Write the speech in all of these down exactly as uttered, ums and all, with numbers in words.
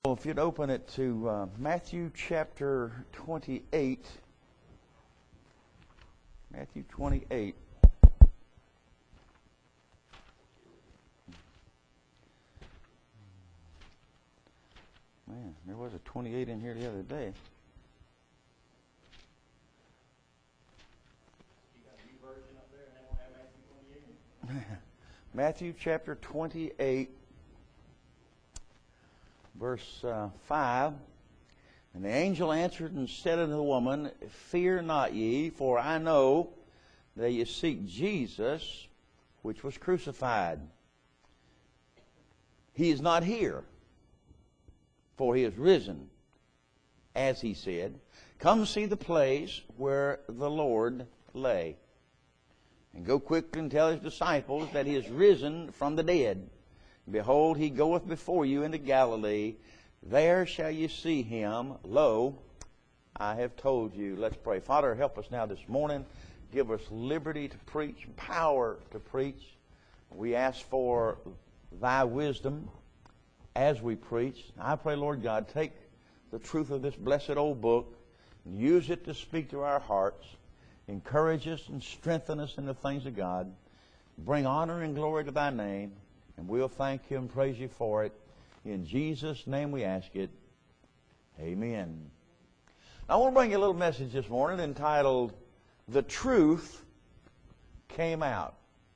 Well, if you'd open it to uh, Matthew chapter twenty-eight. Matthew twenty-eight. Man, there was a twenty-eight in here the other day. You got a new version up there and they won't have Matthew twenty-eight? Matthew chapter twenty-eight. Verse uh, five, and the angel answered and said unto the woman, Fear not ye, for I know that ye seek Jesus, which was crucified. He is not here, for he is risen, as he said. Come see the place where the Lord lay, and go quickly and tell his disciples that he is risen from the dead. Behold, he goeth before you into Galilee. There shall you see him. Lo, I have told you. Let's pray. Father, help us now this morning. Give us liberty to preach, power to preach. We ask for thy wisdom as we preach. I pray, Lord God, take the truth of this blessed old book and use it to speak to our hearts. Encourage us and strengthen us in the things of God. Bring honor and glory to thy name. And we'll thank you and praise you for it. In Jesus' name we ask it. Amen. I want to bring you a little message this morning entitled, The Truth Came Out.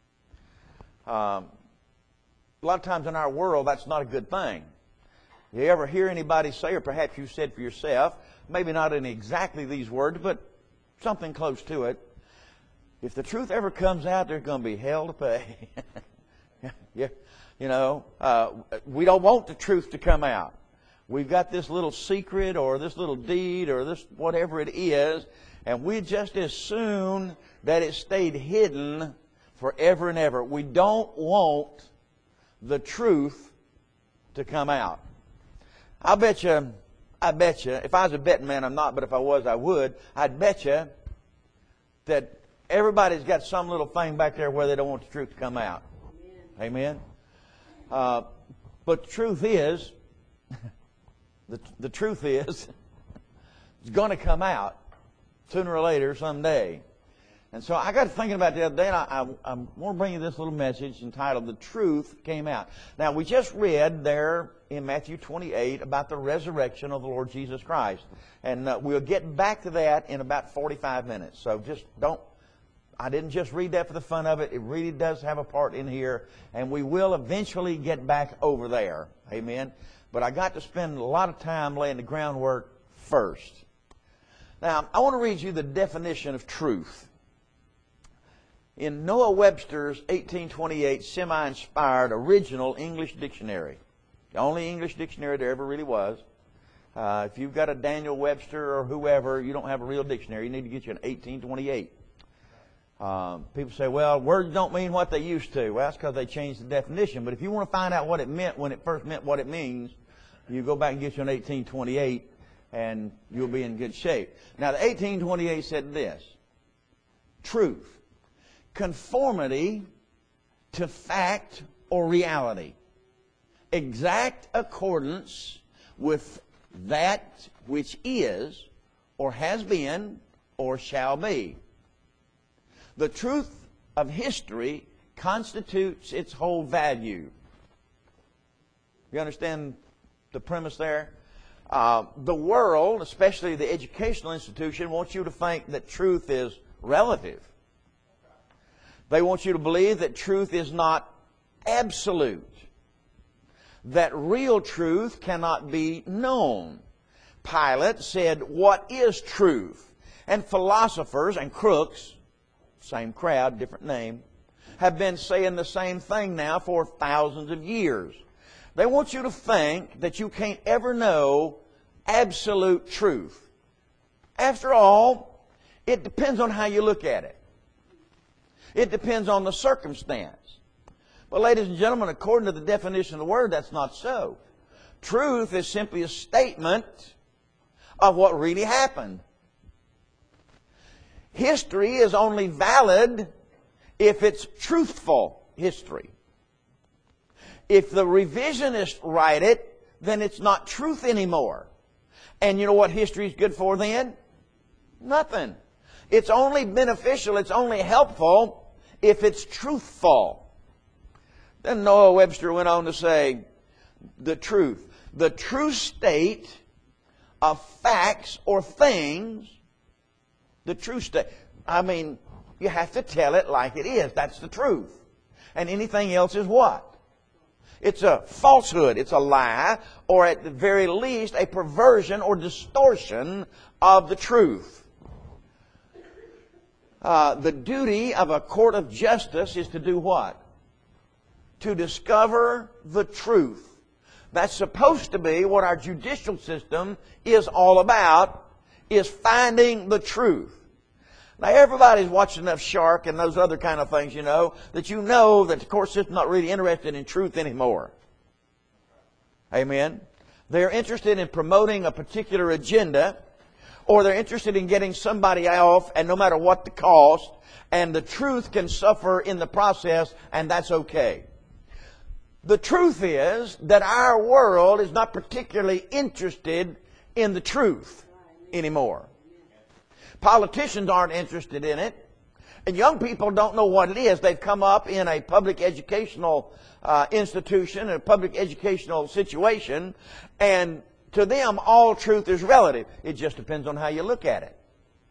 Um, a lot of times in our world, that's not a good thing. You ever hear anybody say, or perhaps you said for yourself, maybe not in exactly these words, but something close to it, if the truth ever comes out, there's going to be hell to pay. Yeah, you know, uh, we don't want the truth to come out. We've got this little secret or this little deed or this whatever it is, and we just as soon that it stayed hidden forever and ever. We don't want the truth to come out. I bet you, I bet you, if I was a betting man, I'm not, but if I was, I would. I'd bet you that everybody's got some little thing back there where they don't want the truth to come out. Amen. Uh, but the truth is, the, the truth is, it's going to come out sooner or later someday. And so I got thinking about it the other day, and I, I, I want to bring you this little message entitled, The Truth Came Out. Now, we just read there in Matthew twenty-eight about the resurrection of the Lord Jesus Christ. And uh, we'll get back to that in about forty-five minutes. So just don't I didn't just read that for the fun of it. It really does have a part in here. And we will eventually get back over there. Amen. But I got to spend a lot of time laying the groundwork first. Now, I want to read you the definition of truth. In Noah Webster's eighteen twenty-eight semi-inspired original English dictionary, the only English dictionary there ever really was. Uh, if you've got a Daniel Webster or whoever, you don't have a real dictionary. You need to get you an eighteen twenty-eight. Um, people say, well, words don't mean what they used to. Well, that's because they changed the definition. But if you want to find out what it meant when it first meant what it means, you go back and get you an eighteen twenty-eight, and you'll be in good shape. Now, the eighteen twenty-eight said this: truth, conformity to fact or reality, exact accordance with that which is, or has been, or shall be. The truth of history constitutes its whole value. You understand the premise there? Uh, the world, especially the educational institution, wants you to think that truth is relative. They want you to believe that truth is not absolute, that real truth cannot be known. Pilate said, "What is truth?" And philosophers and crooks, same crowd, different name, have been saying the same thing now for thousands of years. They want you to think that you can't ever know absolute truth. After all, it depends on how you look at it. It depends on the circumstance. But ladies and gentlemen, according to the definition of the word, that's not so. Truth is simply a statement of what really happened. History is only valid if it's truthful history. If the revisionists write it, then it's not truth anymore. And you know what history is good for then? Nothing. It's only beneficial, it's only helpful if it's truthful. Then Noah Webster went on to say, the truth. The true state of facts or things, the true state. I mean, you have to tell it like it is. That's the truth. And anything else is what? It's a falsehood. It's a lie, or at the very least, a perversion or distortion of the truth. Uh, the duty of a court of justice is to do what? To discover the truth. That's supposed to be what our judicial system is all about, is finding the truth. Now, everybody's watching enough Shark and those other kind of things, you know, that you know that the court system's not really interested in truth anymore. Amen? They're interested in promoting a particular agenda, or they're interested in getting somebody off, and no matter what the cost, and the truth can suffer in the process, and that's okay. The truth is that our world is not particularly interested in the truth anymore. Politicians aren't interested in it. And young people don't know what it is. They've come up in a public educational uh, institution, a public educational situation, and to them all truth is relative. It just depends on how you look at it.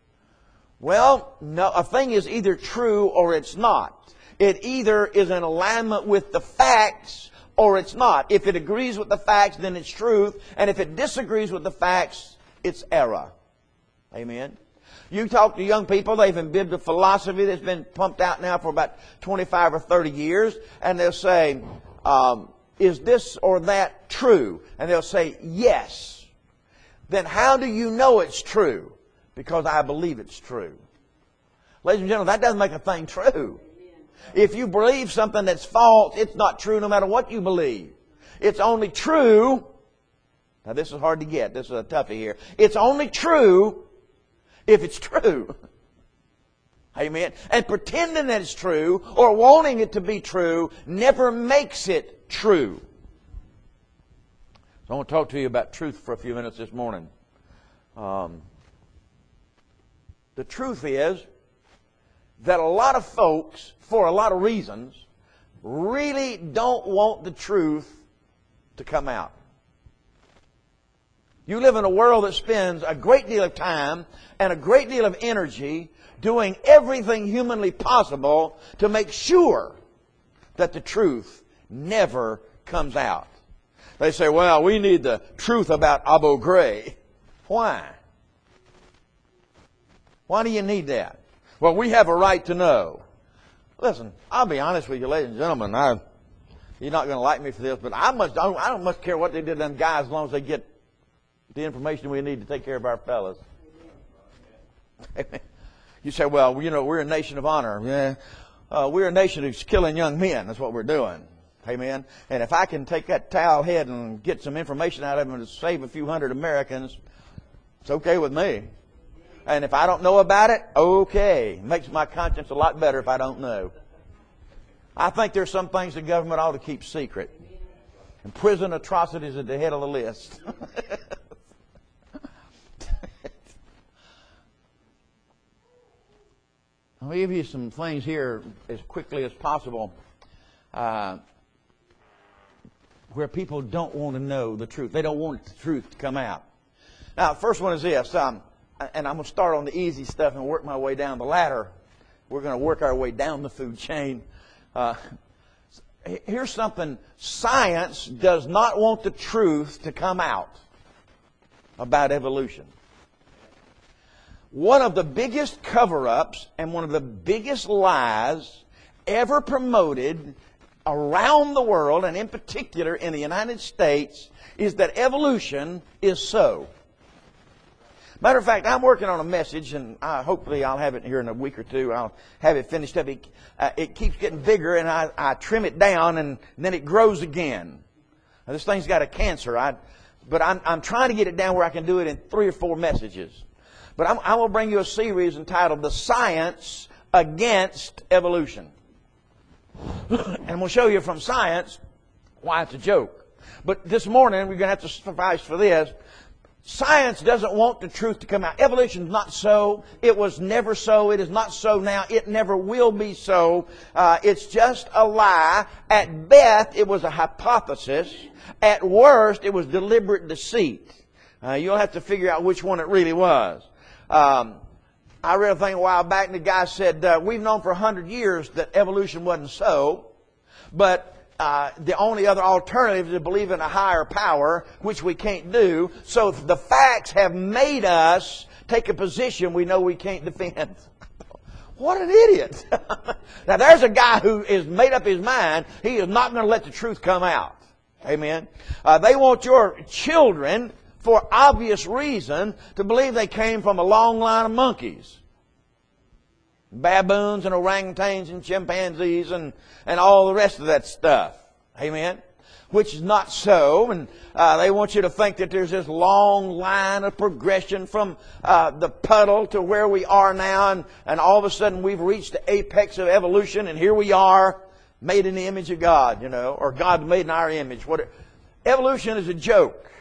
Well, no, a thing is either true or it's not. It either is in alignment with the facts or it's not. If it agrees with the facts, then it's truth. And if it disagrees with the facts, it's error. Amen? You talk to young people, they've imbibed a philosophy that's been pumped out now for about twenty-five or thirty years, and they'll say, um, is this or that true? And they'll say, yes. Then how do you know it's true? Because I believe it's true. Ladies and gentlemen, that doesn't make a thing true. If you believe something that's false, it's not true no matter what you believe. It's only true. Now this is hard to get. This is a toughie here. It's only true if it's true. Amen. And pretending that it's true or wanting it to be true never makes it true. So I want to talk to you about truth for a few minutes this morning. Um, the truth is that a lot of folks, for a lot of reasons, really don't want the truth to come out. You live in a world that spends a great deal of time and a great deal of energy doing everything humanly possible to make sure that the truth never comes out. They say, well, we need the truth about Abu Ghraib. Why? Why do you need that? Well, we have a right to know. Listen, I'll be honest with you, ladies and gentlemen. I, you're not going to like me for this, but I must. I don't, I don't much care what they did to them guys as long as they get the information we need to take care of our fellas. You say, well, you know, we're a nation of honor. Yeah, uh, we're a nation who's killing young men. That's what we're doing. Amen. And if I can take that towel head and get some information out of them to save a few hundred Americans, it's okay with me. And if I don't know about it, okay. It makes my conscience a lot better if I don't know. I think there's some things the government ought to keep secret. And prison atrocities at the head of the list. I'll give you some things here as quickly as possible uh, where people don't want to know the truth. They don't want the truth to come out. Now, the first one is this. Um, and I'm going to start on the easy stuff and work my way down the ladder. We're going to work our way down the food chain. Uh, here's something. Science does not want the truth to come out about evolution. One of the biggest cover-ups and one of the biggest lies ever promoted around the world, and in particular in the United States, is that evolution is so. Matter of fact, I'm working on a message, and I, hopefully I'll have it here in a week or two. I'll have it finished up. It, uh, it keeps getting bigger, and I, I trim it down, and, and then it grows again. Now, this thing's got a cancer, I, but I'm, I'm trying to get it down where I can do it in three or four messages. But I'm, I will bring you a series entitled The Science Against Evolution. And we'll show you from science why it's a joke. But this morning, we're going to have to suffice for this. Science doesn't want the truth to come out. Evolution is not so. It was never so. It is not so now. It never will be so. Uh, it's just a lie. At best, it was a hypothesis. At worst, it was deliberate deceit. Uh, you'll have to figure out which one it really was. Um, I read a thing a while back, and the guy said, uh, we've known for a hundred years that evolution wasn't so, but Uh, the only other alternative is to believe in a higher power, which we can't do. So the facts have made us take a position we know we can't defend. What an idiot. Now there's a guy who is made up his mind. He is not going to let the truth come out. Amen. Uh, they want your children, for obvious reason, to believe they came from a long line of monkeys. Baboons and orangutans and chimpanzees and, and all the rest of that stuff. Amen? Which is not so. And uh, they want you to think that there's this long line of progression from uh, the puddle to where we are now. And, and all of a sudden we've reached the apex of evolution and here we are, made in the image of God, you know, or God made in our image. What, evolution is a joke.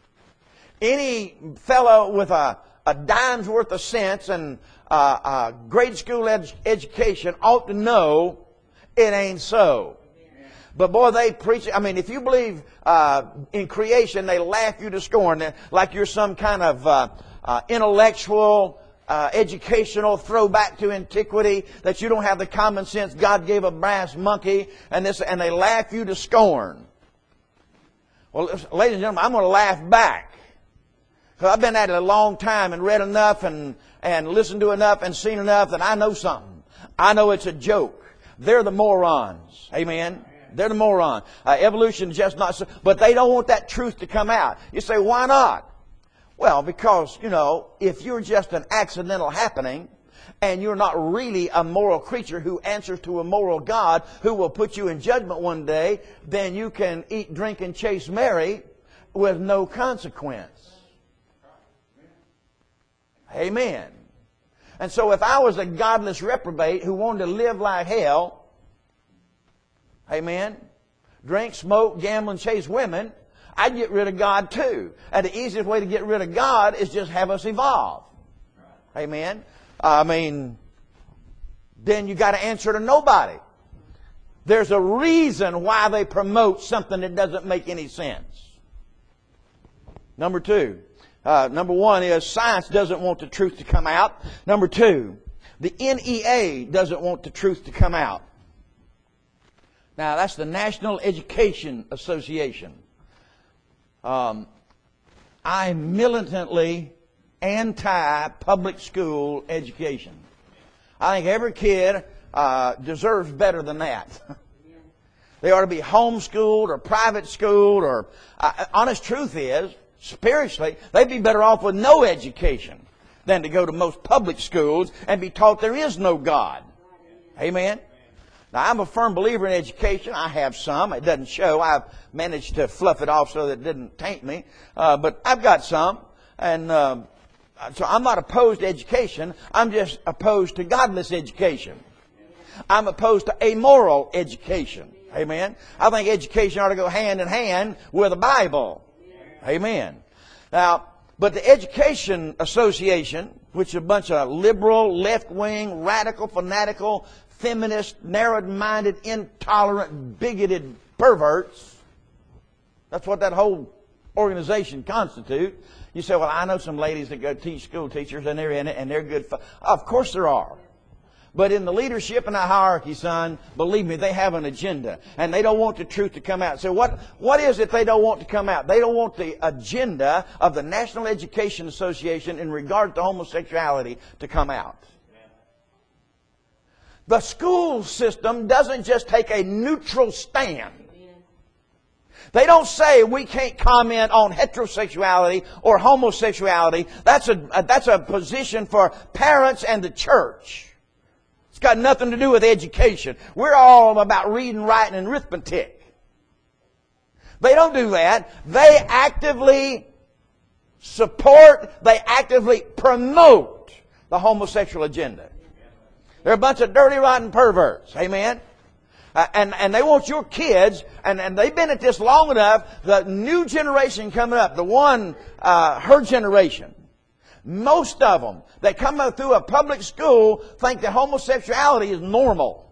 Any fellow with a, a dime's worth of sense and Uh, uh, grade school ed- education ought to know it ain't so. But boy, they preach. I mean, if you believe uh, in creation, they laugh you to scorn, like you're some kind of uh, uh, intellectual, uh, educational throwback to antiquity. That you don't have the common sense God gave a brass monkey, and this, and they laugh you to scorn. Well, ladies and gentlemen, I'm going to laugh back. So I've been at it a long time and read enough and, and listened to enough and seen enough that I know something. I know it's a joke. They're the morons. Amen? They're the morons. Uh, evolution is just not so. But they don't want that truth to come out. You say, why not? Well, because, you know, if you're just an accidental happening and you're not really a moral creature who answers to a moral God who will put you in judgment one day, then you can eat, drink, and chase Mary with no consequence. Amen. And so if I was a godless reprobate who wanted to live like hell, amen, drink, smoke, gamble, and chase women, I'd get rid of God too. And the easiest way to get rid of God is just have us evolve. Amen. I mean, then you got to answer to nobody. There's a reason why they promote something that doesn't make any sense. Number two. Uh, number one is science doesn't want the truth to come out. Number two, the N E A doesn't want the truth to come out. Now, that's the National Education Association. Um, I'm militantly anti-public school education. I think every kid uh, deserves better than that. They ought to be homeschooled or private schooled, or uh, honest truth is, spiritually, they'd be better off with no education than to go to most public schools and be taught there is no God. Amen? Now, I'm a firm believer in education. I have some. It doesn't show. I've managed to fluff it off so that it didn't taint me. Uh, but I've got some. And uh, so I'm not opposed to education. I'm just opposed to godless education. I'm opposed to amoral education. Amen? I think education ought to go hand in hand with the Bible. Amen. Now, but the Education Association, which is a bunch of liberal, left-wing, radical, fanatical, feminist, narrow-minded, intolerant, bigoted perverts, that's what that whole organization constitutes. You say, well, I know some ladies that go teach school teachers and they're in it and they're good. F-. Of course there are. But in the leadership and the hierarchy, son, believe me, they have an agenda. And they don't want the truth to come out. So what, what is it they don't want to come out? They don't want the agenda of the National Education Association in regard to homosexuality to come out. The school system doesn't just take a neutral stand. They don't say we can't comment on heterosexuality or homosexuality. That's a, that's a position for parents and the church. It's got nothing to do with education. We're all about reading, writing, and arithmetic. They don't do that. They actively support, they actively promote the homosexual agenda. They're a bunch of dirty, rotten perverts. Amen? Uh, and, and they want your kids, and, and they've been at this long enough, the new generation coming up, the one, uh, her generation, most of them that come up through a public school think that homosexuality is normal.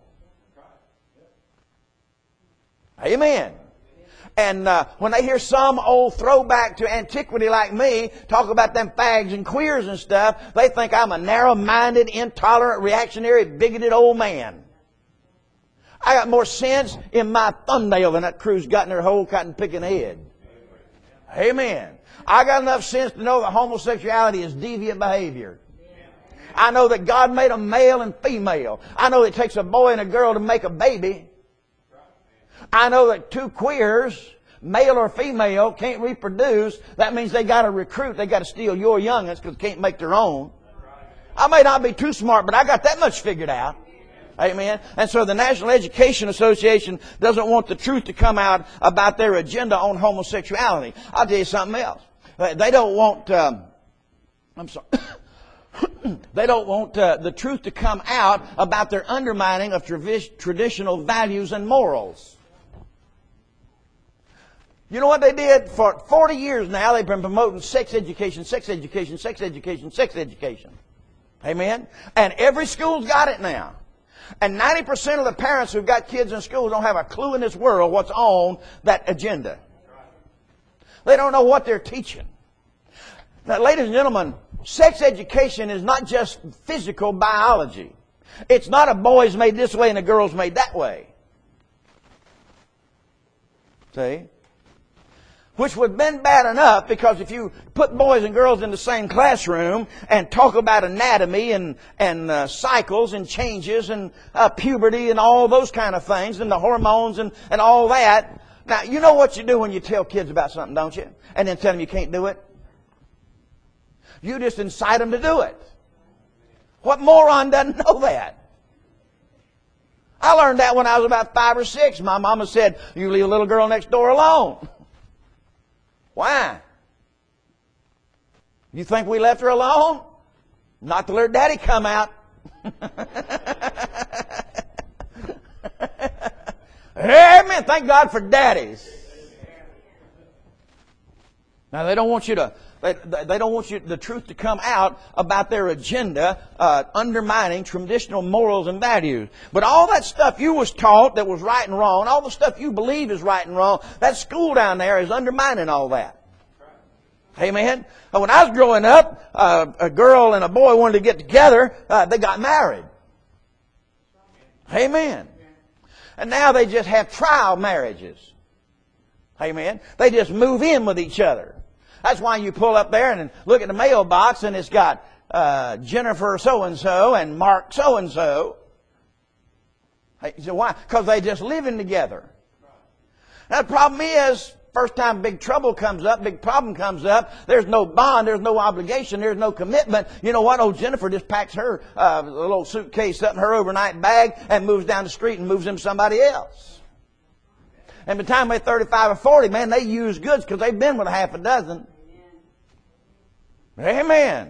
Amen. And uh, when they hear some old throwback to antiquity like me talk about them fags and queers and stuff, they think I'm a narrow-minded, intolerant, reactionary, bigoted old man. I got more sense in my thumbnail than that crew's got in their whole cotton-picking head. Amen. I got enough sense to know that homosexuality is deviant behavior. I know that God made them male and female. I know it takes a boy and a girl to make a baby. I know that two queers, male or female, can't reproduce. That means they got to recruit. They got to steal your youngins because they can't make their own. I may not be too smart, but I got that much figured out. Amen. And so the National Education Association doesn't want the truth to come out about their agenda on homosexuality. I'll tell you something else. They don't want, um, I'm sorry, they don't want uh, the truth to come out about their undermining of travi- traditional values and morals. You know what they did? For forty years now, they've been promoting sex education, sex education, sex education, sex education. Amen? And every school's got it now. And ninety percent of the parents who've got kids in school don't have a clue in this world what's on that agenda. They don't know what they're teaching. Now, ladies and gentlemen, sex education is not just physical biology. It's not a boy's made this way and a girl's made that way. See? Which would have been bad enough, because if you put boys and girls in the same classroom and talk about anatomy and, and uh, cycles and changes and uh, puberty and all those kind of things and the hormones and, and all that. Now, you know what you do when you tell kids about something, don't you? And then tell them you can't do it? You just incite them to do it. What moron doesn't know that? I learned that when I was about five or six. My mama said, you leave a little girl next door alone. Why? You think we left her alone? Not to let her daddy come out. Amen. Thank God for daddies. Now they don't want you to. They, they don't want you the truth to come out about their agenda, uh, undermining traditional morals and values. But all that stuff you was taught that was right and wrong, all the stuff you believe is right and wrong, that school down there is undermining all that. Amen. When I was growing up, uh, a girl and a boy wanted to get together. Uh, they got married. Amen. And now they just have trial marriages. Amen. They just move in with each other. That's why you pull up there and look at the mailbox and it's got uh, Jennifer so-and-so and Mark so-and-so. You say, why? Because they just living together. Now the problem is, first time big trouble comes up, big problem comes up, there's no bond, there's no obligation, there's no commitment. You know what? Old Jennifer just packs her uh, little suitcase up in her overnight bag and moves down the street and moves in somebody else. And by the time they're thirty-five or forty, man, they use goods because they've been with a half a dozen. Amen.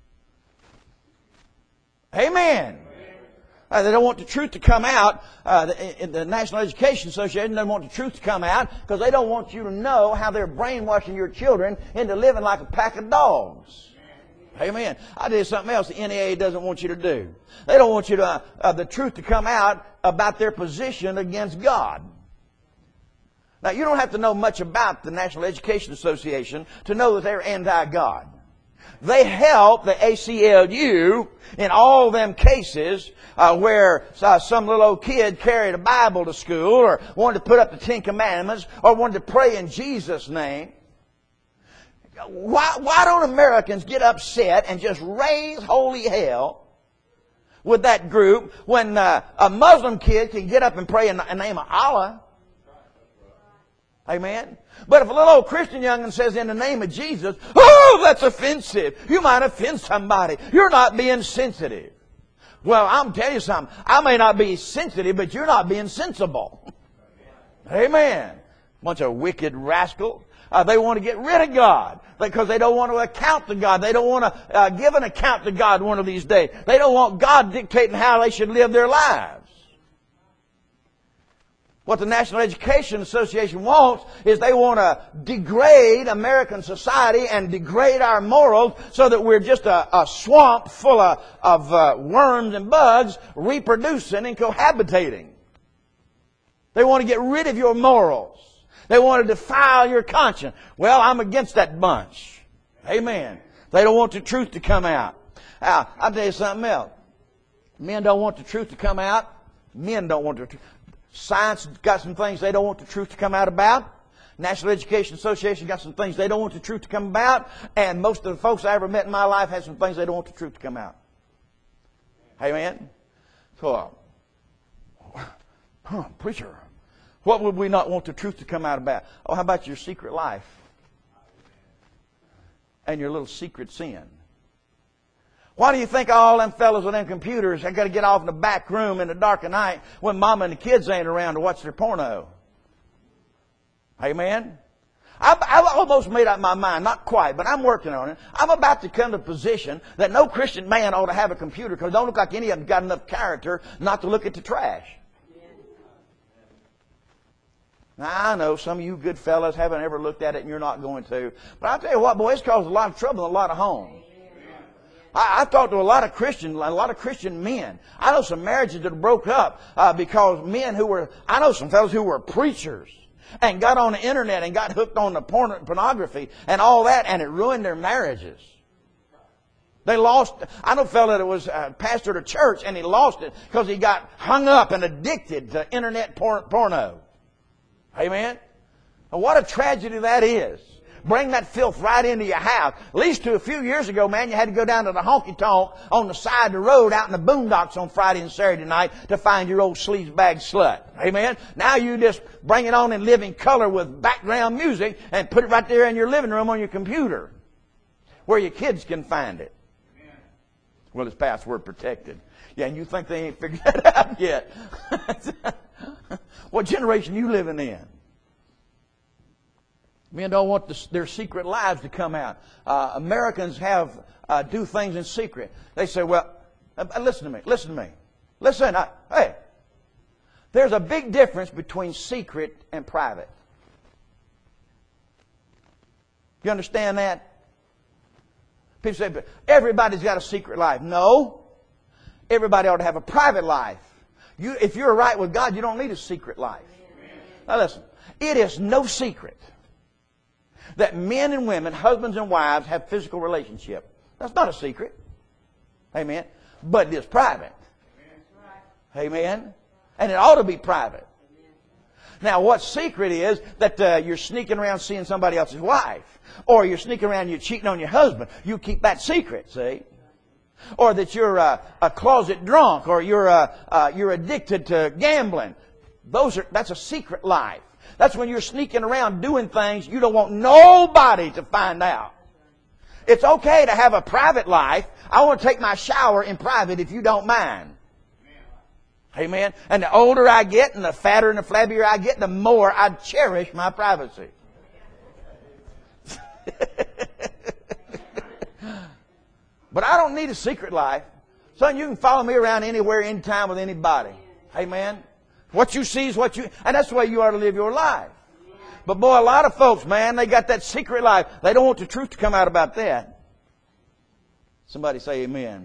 Amen. Uh, they don't want the truth to come out. Uh, the, the National Education Association doesn't want the truth to come out because they don't want you to know how they're brainwashing your children into living like a pack of dogs. Amen. I did something else the N A A doesn't want you to do. They don't want you to uh, uh, the truth to come out about their position against God. Now, you don't have to know much about the National Education Association to know that they're anti-God. They help the A C L U in all them cases uh, where uh, some little old kid carried a Bible to school or wanted to put up the Ten Commandments or wanted to pray in Jesus' name. Why, why don't Americans get upset and just raise holy hell with that group when uh, a Muslim kid can get up and pray in the name of Allah? Amen. But if a little old Christian young'un says in the name of Jesus, oh, that's offensive. You might offend somebody. You're not being sensitive. Well, I'm telling you something. I may not be sensitive, but you're not being sensible. Amen. Bunch of wicked rascals. Uh, they want to get rid of God because they don't want to account to God. They don't want to uh, give an account to God one of these days. They don't want God dictating how they should live their lives. What the National Education Association wants is they want to degrade American society and degrade our morals so that we're just a, a swamp full of, of uh, worms and bugs reproducing and cohabitating. They want to get rid of your morals. They want to defile your conscience. Well, I'm against that bunch. Amen. They don't want the truth to come out. Now, I'll tell you something else. Men don't want the truth to come out. Men don't want the truth. Science got some things they don't want the truth to come out about. National Education Association got some things they don't want the truth to come about. And most of the folks I ever met in my life had some things they don't want the truth to come out. Amen? So, uh, huh, preacher, what would we not want the truth to come out about? Oh, how about your secret life? And your little secret sin? Why do you think all them fellas with them computers have got to get off in the back room in the dark of night when mama and the kids ain't around to watch their porno? Amen? I've, I've almost made up my mind, not quite, but I'm working on it. I'm about to come to a position that no Christian man ought to have a computer because it don't look like any of them got enough character not to look at the trash. Now, I know some of you good fellas haven't ever looked at it and you're not going to. But I'll tell you what, boy, it's caused a lot of trouble in a lot of homes. I, I've talked to a lot of Christian, a lot of Christian men. I know some marriages that broke up uh, because men who were, I know some fellas who were preachers and got on the internet and got hooked on the porn, pornography and all that, and it ruined their marriages. They lost, I know a fellow that was a pastor at a church and he lost it because he got hung up and addicted to internet por- porno. Amen? Now, what a tragedy that is. Bring that filth right into your house. At least to a few years ago, man, you had to go down to the honky-tonk on the side of the road out in the boondocks on Friday and Saturday night to find your old sleazebag slut. Amen? Now you just bring it on in living color with background music and put it right there in your living room on your computer where your kids can find it. Well, it's password protected. Yeah, and you think they ain't figured that out yet. What generation you living in? Men don't want the, their secret lives to come out. Uh, Americans have uh, do things in secret. They say, well, uh, listen to me, listen to me. Listen, I, hey, there's a big difference between secret and private. You understand that? People say, but everybody's got a secret life. No. Everybody ought to have a private life. You, if you're right with God, you don't need a secret life. Now listen, it is no secret that men and women, husbands and wives, have physical relationship. That's not a secret. Amen. But it is private. Amen. And it ought to be private. Now, what's secret is that uh, you're sneaking around seeing somebody else's wife. Or you're sneaking around and you're cheating on your husband. You keep that secret, see? Or that you're a, a closet drunk. Or you're a, uh, you're addicted to gambling. Those are that's a secret life. That's when you're sneaking around doing things you don't want nobody to find out. It's okay to have a private life. I want to take my shower in private if you don't mind. Amen. And the older I get and the fatter and the flabbier I get, the more I cherish my privacy. But I don't need a secret life. Son, you can follow me around anywhere, anytime with anybody. Amen. What you see is what you... And that's the way you ought to live your life. But boy, a lot of folks, man, they got that secret life. They don't want the truth to come out about that. Somebody say amen.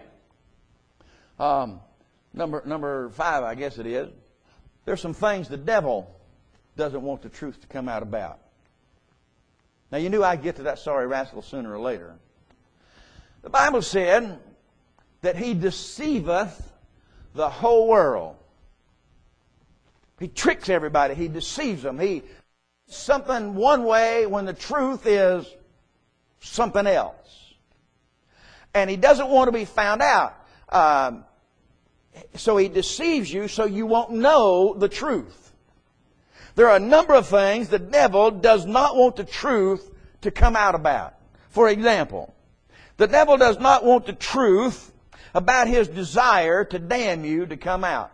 Um, number, number five, I guess it is. There's some things the devil doesn't want the truth to come out about. Now, you knew I'd get to that sorry rascal sooner or later. The Bible said that he deceiveth the whole world. He tricks everybody. He deceives them. He something one way when the truth is something else. And he doesn't want to be found out. Um, so he deceives you so you won't know the truth. There are a number of things the devil does not want the truth to come out about. For example, the devil does not want the truth about his desire to damn you to come out.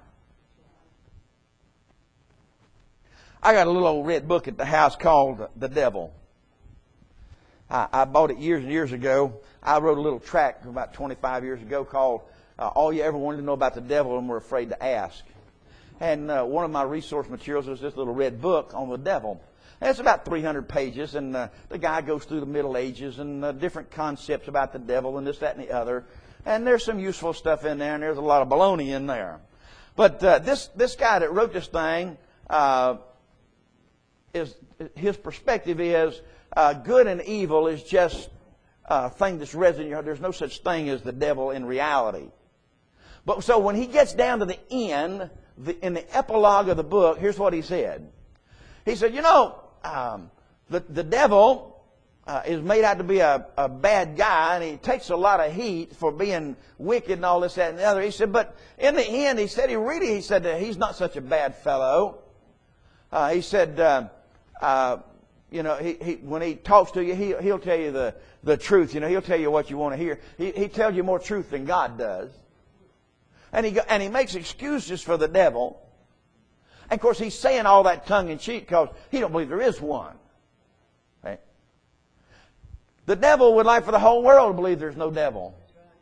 I got a little old red book at the house called The Devil. I, I bought it years and years ago. I wrote a little tract about twenty-five years ago called uh, All You Ever Wanted to Know About the Devil and Were Afraid to Ask. And uh, one of my resource materials was this little red book on the devil. And it's about three hundred pages, and uh, the guy goes through the Middle Ages and uh, different concepts about the devil and this, that, and the other. And there's some useful stuff in there, and there's a lot of baloney in there. But uh, this this guy that wrote this thing, uh, is his perspective is uh, good and evil is just a thing that's resident in your heart. There's no such thing as the devil in reality. But so when he gets down to the end, the, in the epilogue of the book, here's what he said. He said, you know, um, the, the devil uh, is made out to be a, a bad guy, and he takes a lot of heat for being wicked and all this, that, and the other. He said, but in the end, he said, he really, he said that he's not such a bad fellow. Uh, he said, uh, uh, you know, he, he, when he talks to you, he, he'll tell you the, the truth. You know, he'll tell you what you want to hear. He, he tells you more truth than God does. And he, and he makes excuses for the devil. And of course, he's saying all that tongue-in-cheek because he don't believe there is one. Right? The devil would like for the whole world to believe there's no devil.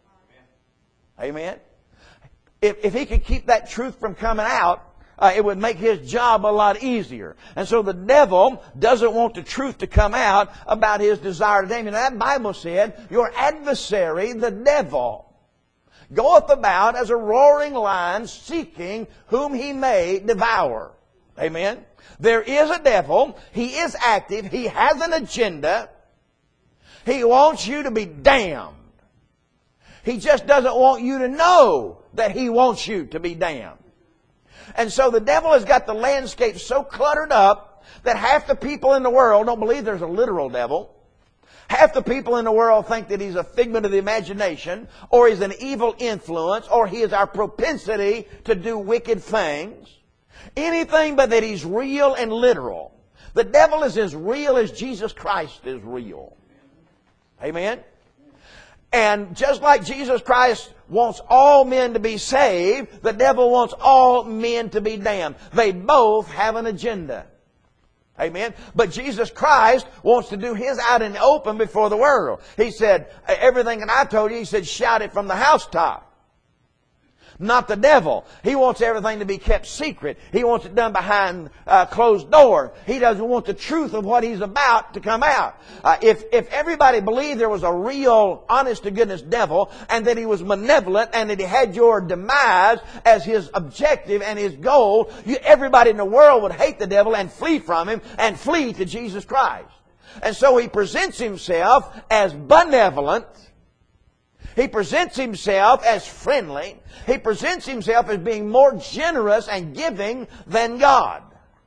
Amen? If, if he could keep that truth from coming out, uh, it would make his job a lot easier. And so the devil doesn't want the truth to come out about his desire to damn you. Now, that Bible said, your adversary, the devil, goeth about as a roaring lion, seeking whom he may devour. Amen? There is a devil. He is active. He has an agenda. He wants you to be damned. He just doesn't want you to know that he wants you to be damned. And so the devil has got the landscape so cluttered up that half the people in the world don't believe there's a literal devil. Half the people in the world think that he's a figment of the imagination, or he's an evil influence, or he is our propensity to do wicked things. Anything but that he's real and literal. The devil is as real as Jesus Christ is real. Amen? And just like Jesus Christ wants all men to be saved, the devil wants all men to be damned. They both have an agenda. Amen. But Jesus Christ wants to do His out in the open before the world. He said, everything that I told you, He said, shout it from the housetop. Not the devil. He wants everything to be kept secret. He wants it done behind uh, closed doors. He doesn't want the truth of what he's about to come out. Uh, if if everybody believed there was a real, honest-to-goodness devil, and that he was malevolent, and that he had your demise as his objective and his goal, you, everybody in the world would hate the devil and flee from him and flee to Jesus Christ. And so he presents himself as benevolent. He presents himself as friendly. He presents himself as being more generous and giving than God.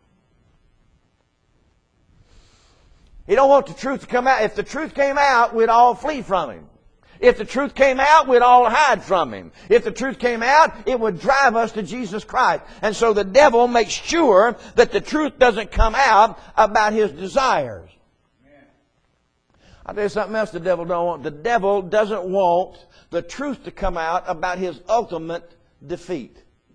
He don't want the truth to come out. If the truth came out, we'd all flee from him. If the truth came out, we'd all hide from him. If the truth came out, it would drive us to Jesus Christ. And so the devil makes sure that the truth doesn't come out about his desires. I'll tell you something else the devil don't want. The devil doesn't want the truth to come out about his ultimate defeat.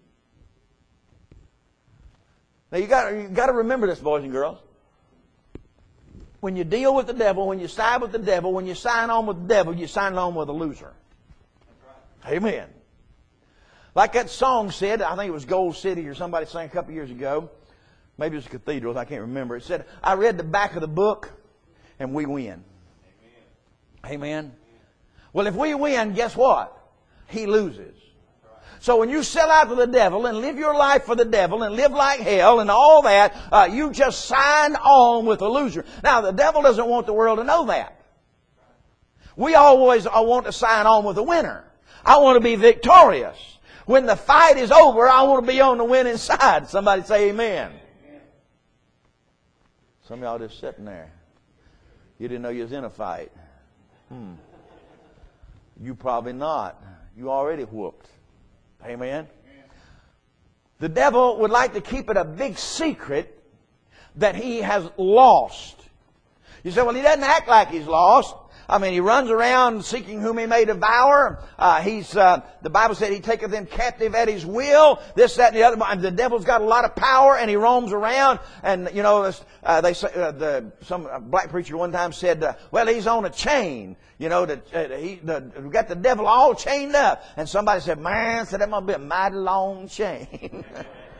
Now you got you got to remember this, boys and girls. When you deal with the devil, when you side with the devil, when you sign on with the devil, you sign on with a loser. That's right. Amen. Like that song said, I think it was Gold City or somebody sang a couple years ago. Maybe it was Cathedrals, I can't remember. It said, I read the back of the book and we win. Amen. Well, if we win, guess what? He loses. So when you sell out to the devil and live your life for the devil and live like hell and all that, uh, you just sign on with a loser. Now, the devil doesn't want the world to know that. We always want to sign on with a winner. I want to be victorious. When the fight is over, I want to be on the winning side. Somebody say amen. Some of y'all just sitting there. You didn't know you was in a fight. Hmm. You probably not. You already whooped. Amen? The devil would like to keep it a big secret that he has lost. You say, well, he doesn't act like he's lost. I mean, he runs around seeking whom he may devour. Uh, he's uh, the Bible said he taketh them captive at his will. This, that, and the other. The devil's got a lot of power, and he roams around. And you know, uh, they say uh, the some black preacher one time said, uh, "Well, he's on a chain." You know, that uh, he the, we got the devil all chained up. And somebody said, "Man, said that must be a mighty long chain."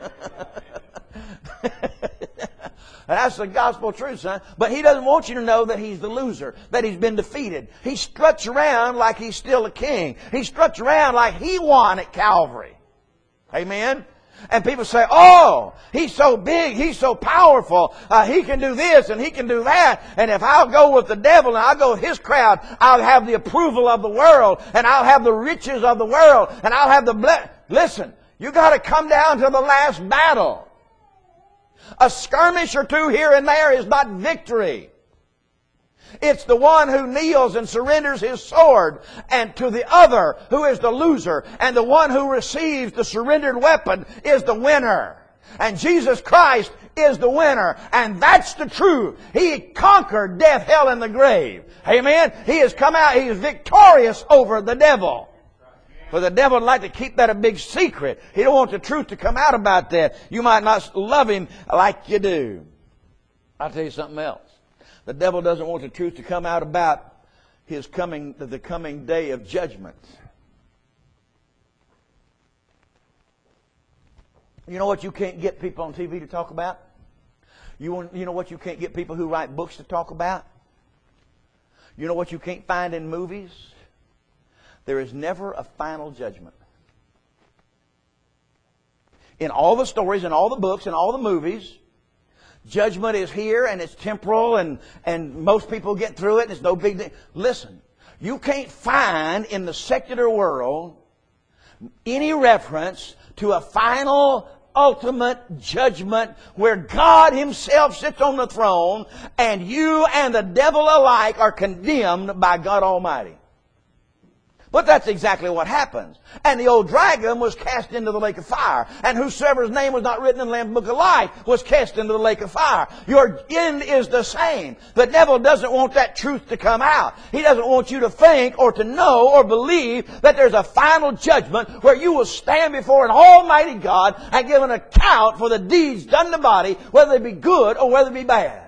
That's the gospel truth, son. But he doesn't want you to know that he's the loser, that he's been defeated. He struts around like he's still a king. He struts around like he won at Calvary. Amen? And people say, oh, he's so big, he's so powerful, uh, he can do this and he can do that. And if I'll go with the devil and I'll go with his crowd, I'll have the approval of the world, and I'll have the riches of the world, and I'll have the ble-. Listen, you got to come down to the last battle. A skirmish or two here and there is not victory. It's the one who kneels and surrenders his sword, and to the other who is the loser. And the one who receives the surrendered weapon is the winner. And Jesus Christ is the winner. And that's the truth. He conquered death, hell, and the grave. Amen? He has come out. He is victorious over the devil. For the devil would like to keep that a big secret. He don't want the truth to come out about that. You might not love him like you do. I'll tell you something else. The devil doesn't want the truth to come out about his coming, the coming day of judgment. You know what you can't get people on T V to talk about? You, want, you know what you can't get people who write books to talk about? You know what you can't find in movies? There is never a final judgment. In all the stories, in all the books, in all the movies, judgment is here and it's temporal, and, and most people get through it and it's no big deal. Listen, you can't find in the secular world any reference to a final, ultimate judgment where God Himself sits on the throne and you and the devil alike are condemned by God Almighty. But that's exactly what happens. And the old dragon was cast into the lake of fire. And whosoever's name was not written in the Lamb's Book of Life was cast into the lake of fire. Your end is the same. The devil doesn't want that truth to come out. He doesn't want you to think or to know or believe that there's a final judgment where you will stand before an almighty God and give an account for the deeds done in the body, whether they be good or whether they be bad.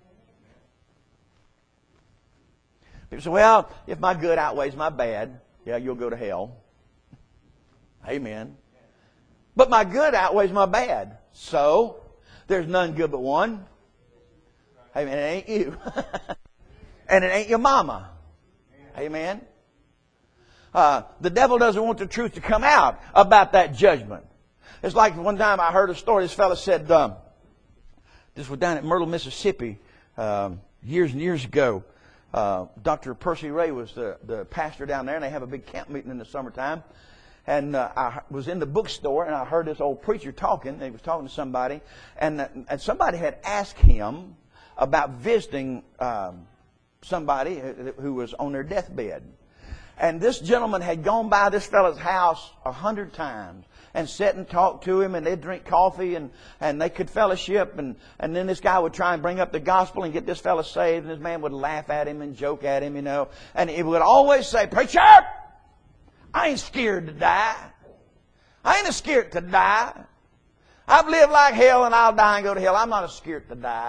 People say, well, if my good outweighs my bad, yeah, you'll go to hell. Amen. But my good outweighs my bad. So, there's none good but one. Amen. It ain't you. And it ain't your mama. Amen. Uh, the devil doesn't want the truth to come out about that judgment. It's like one time I heard a story. This fellow said, um, this was down at Myrtle, Mississippi, um, years and years ago. Uh, Doctor Percy Ray was the, the pastor down there, and they have a big camp meeting in the summertime. And uh, I was in the bookstore, and I heard this old preacher talking. He was talking to somebody, and, uh, and somebody had asked him about visiting um, somebody who was on their deathbed. And this gentleman had gone by this fellow's house a hundred times and sat and talked to him, and they'd drink coffee, and, and they could fellowship, and, and then this guy would try and bring up the gospel and get this fellow saved, and this man would laugh at him and joke at him, you know. And he would always say, "Preacher, I ain't scared to die. I ain't scared to die. I've lived like hell and I'll die and go to hell. I'm not scared to die."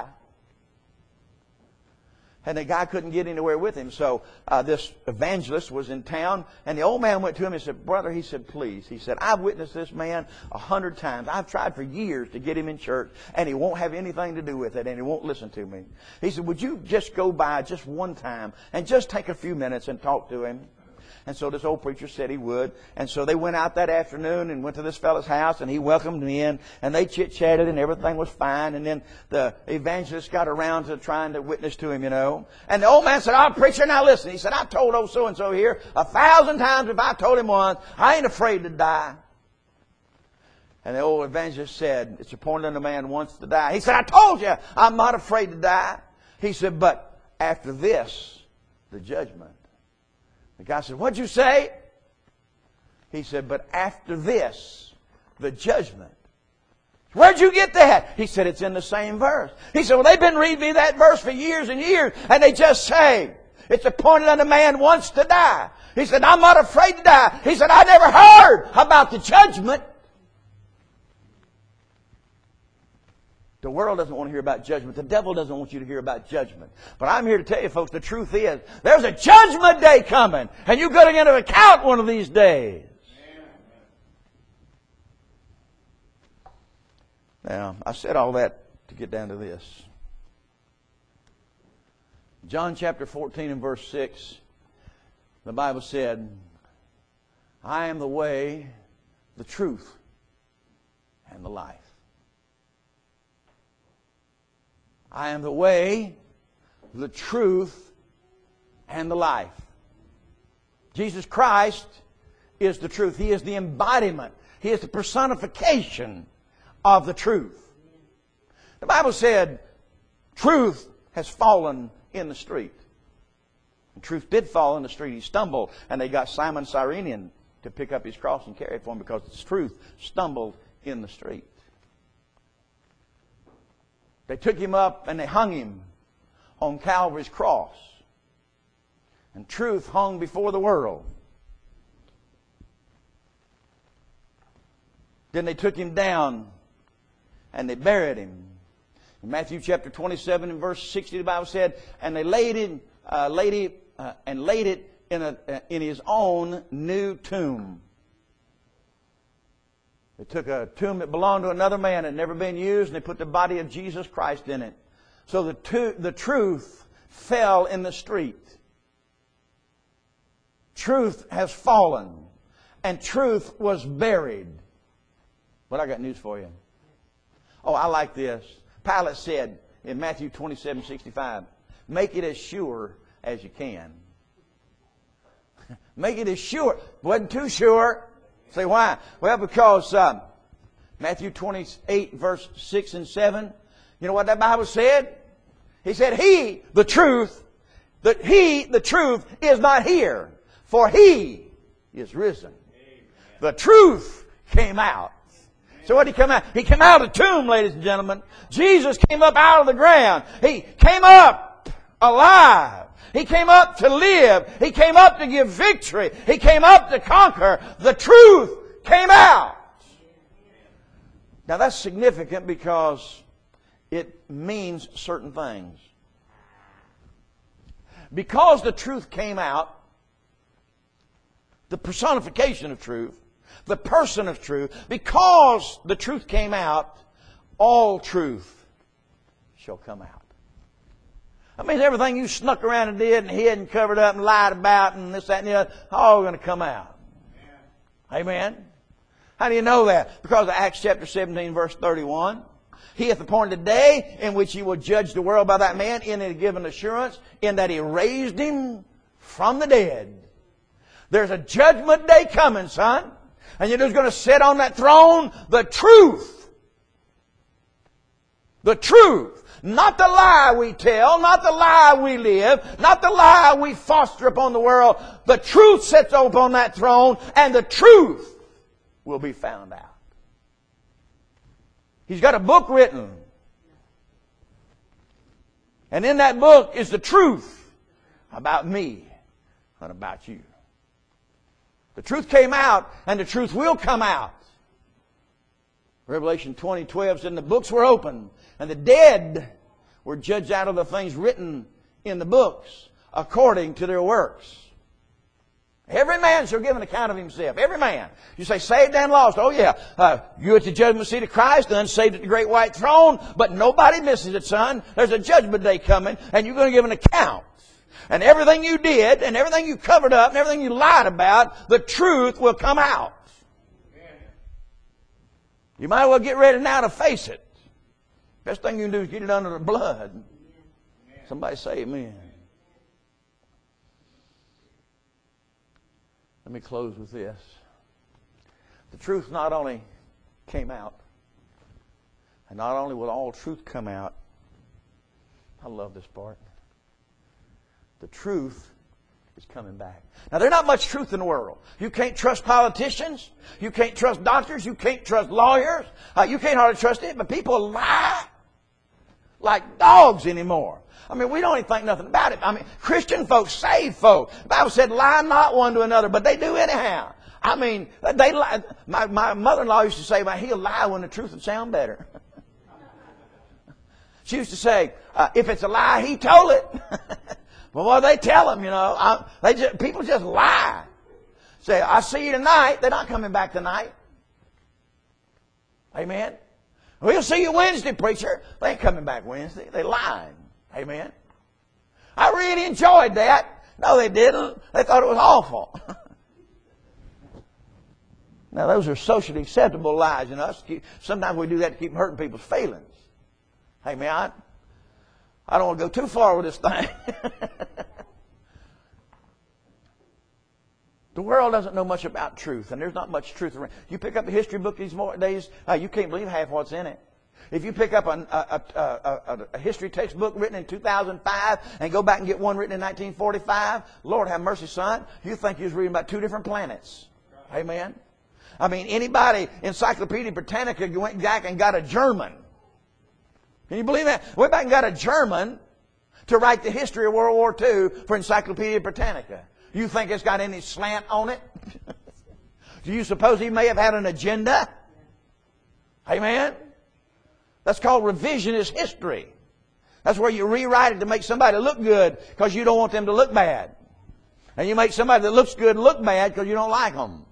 And the guy couldn't get anywhere with him. So uh, this evangelist was in town, and the old man went to him and said, "Brother," he said, "please." He said, "I've witnessed this man a hundred times. I've tried for years to get him in church, and he won't have anything to do with it, and he won't listen to me." He said, "Would you just go by just one time and just take a few minutes and talk to him?" And so this old preacher said he would. And so they went out that afternoon and went to this fellow's house, and he welcomed them in, and they chit-chatted, and everything was fine. And then the evangelist got around to trying to witness to him, you know. And the old man said, "Oh, preacher, now listen." He said, "I told old so-and-so here a thousand times if I told him once, I ain't afraid to die." And the old evangelist said, "It's appointed unto man once to die." He said, "I told you I'm not afraid to die." He said, "But after this, the judgment." The guy said, "What'd you say?" He said, "But after this, the judgment." "Where'd you get that?" He said, "It's in the same verse." He said, "Well, they've been reading me that verse for years and years, and they just say, it's appointed unto man once to die." He said, "I'm not afraid to die." He said, "I never heard about the judgment." The world doesn't want to hear about judgment. The devil doesn't want you to hear about judgment. But I'm here to tell you, folks, the truth is, there's a judgment day coming. And you've got to give an account one of these days. Now, I said all that to get down to this. John chapter fourteen and verse six, the Bible said, I am the way, the truth, and the life. I am the way, the truth, and the life. Jesus Christ is the truth. He is the embodiment. He is the personification of the truth. The Bible said truth has fallen in the street. And truth did fall in the street. He stumbled, and they got Simon Cyrenian to pick up his cross and carry it for him because the truth stumbled in the street. They took him up and they hung him on Calvary's cross. And truth hung before the world. Then they took him down and they buried him. In Matthew chapter twenty-seven and verse sixty, the Bible said, and they laid him, uh, laid it, uh, and laid it in a uh, in his own new tomb. They took a tomb that belonged to another man that had never been used, and they put the body of Jesus Christ in it. So the tu- the truth fell in the street. Truth has fallen, and truth was buried. But I got news for you. Oh, I like this. Pilate said in Matthew twenty-seven sixty-five, make it as sure as you can. Make it as sure. Wasn't too sure. Say why? Well, because um, Matthew twenty-eight verse six and seven, you know what that Bible said? He said, He, the truth, that He, the truth, is not here, for He is risen. Amen. The truth came out. So what did He come out? He came out of the tomb, ladies and gentlemen. Jesus came up out of the ground. He came up alive. He came up to live. He came up to give victory. He came up to conquer. The truth came out. Now that's significant because it means certain things. Because the truth came out, the personification of truth, the person of truth, because the truth came out, all truth shall come out. That means everything you snuck around and did and hid and covered up and lied about and this, that, and the other, all going to come out. Amen. Amen. How do you know that? Because of Acts chapter seventeen, verse thirty-one. He hath appointed a day in which He will judge the world by that man, in a given assurance, in that He raised Him from the dead. There's a judgment day coming, son. And you're just going to sit on that throne, the truth. The truth. Not the lie we tell, not the lie we live, not the lie we foster upon the world. The truth sits upon that throne, and the truth will be found out. He's got a book written. And in that book is the truth about me and about you. The truth came out, and the truth will come out. Revelation twenty twelve said, and the books were opened, and the dead were judged out of the things written in the books according to their works. Every man shall give an account of himself. Every man. You say, saved and lost. Oh yeah. Uh, you at the judgment seat of Christ, the unsaved at the great white throne. But nobody misses it, son. There's a judgment day coming, and you're going to give an account. And everything you did, and everything you covered up, and everything you lied about, the truth will come out. You might as well get ready now to face it. Best thing you can do is get it under the blood. Somebody say amen. Let me close with this. The truth not only came out, and not only will all truth come out, I love this part. The truth is coming back. Now, there's not much truth in the world. You can't trust politicians. You can't trust doctors. You can't trust lawyers. Uh, you can't hardly trust it. But people lie like dogs anymore. I mean, we don't even think nothing about it. I mean, Christian folks, saved folks. The Bible said, lie not one to another, but they do anyhow. I mean, they lie. My, my mother-in-law used to say, well, he'll lie when the truth would sound better. She used to say, uh, if it's a lie, he told it. Well, what do they tell them, you know? I, they just, people just lie. Say, I see you tonight. They're not coming back tonight. Amen? We'll see you Wednesday, preacher. They ain't coming back Wednesday. They lying. Amen. I really enjoyed that. No, they didn't. They thought it was awful. Now, those are socially acceptable lies in us. Sometimes we do that to keep hurting people's feelings. Amen. I, I don't want to go too far with this thing. The world doesn't know much about truth, and there's not much truth around. You pick up a history book these days, uh, you can't believe half what's in it. If you pick up a, a, a, a, a history textbook written in two thousand five and go back and get one written in nineteen forty-five, Lord have mercy, son, you think you're reading about two different planets. Amen? I mean, anybody, Encyclopedia Britannica went back and got a German. Can you believe that? Went back and got a German to write the history of World War Two for Encyclopedia Britannica. You think it's got any slant on it? Do you suppose he may have had an agenda? Amen? That's called revisionist history. That's where you rewrite it to make somebody look good because you don't want them to look bad. And you make somebody that looks good look bad because you don't like them.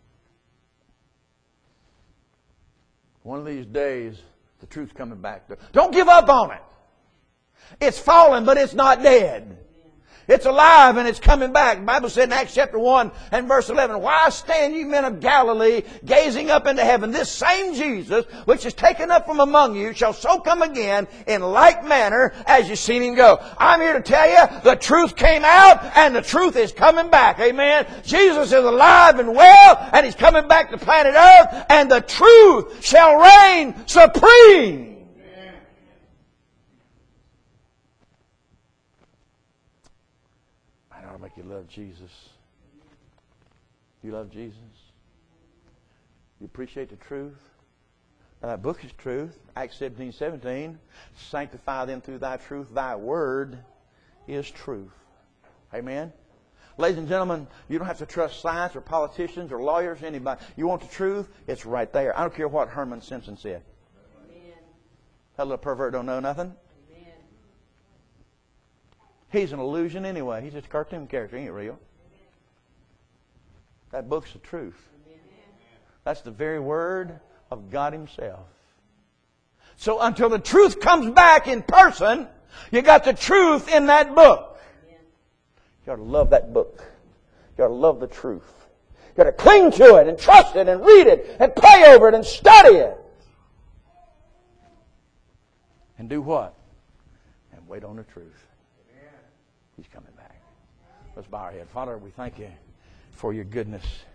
One of these days, the truth's coming back. Don't give up on it. It's fallen, but it's not dead. It's alive and it's coming back. The Bible said in Acts chapter one and verse eleven, why stand ye men of Galilee gazing up into heaven? This same Jesus, which is taken up from among you, shall so come again in like manner as you've seen Him go. I'm here to tell you, the truth came out and the truth is coming back. Amen. Jesus is alive and well and He's coming back to planet Earth, and the truth shall reign supreme. Make you love Jesus. You love Jesus? You appreciate the truth? Now, that book is truth. Acts seventeen seventeen. Sanctify them through thy truth. Thy word is truth. Amen? Ladies and gentlemen, you don't have to trust science or politicians or lawyers or anybody. You want the truth? It's right there. I don't care what Herman Simpson said. Amen. That little pervert don't know nothing. He's an illusion anyway. He's just a cartoon character. He ain't real. That book's the truth. That's the very word of God Himself. So until the truth comes back in person, you got the truth in that book. You ought to love that book. You ought to love the truth. You ought to cling to it and trust it and read it and pray over it and study it. And do what? And wait on the truth. He's coming back. Let's bow our head. Father, we thank You for Your goodness.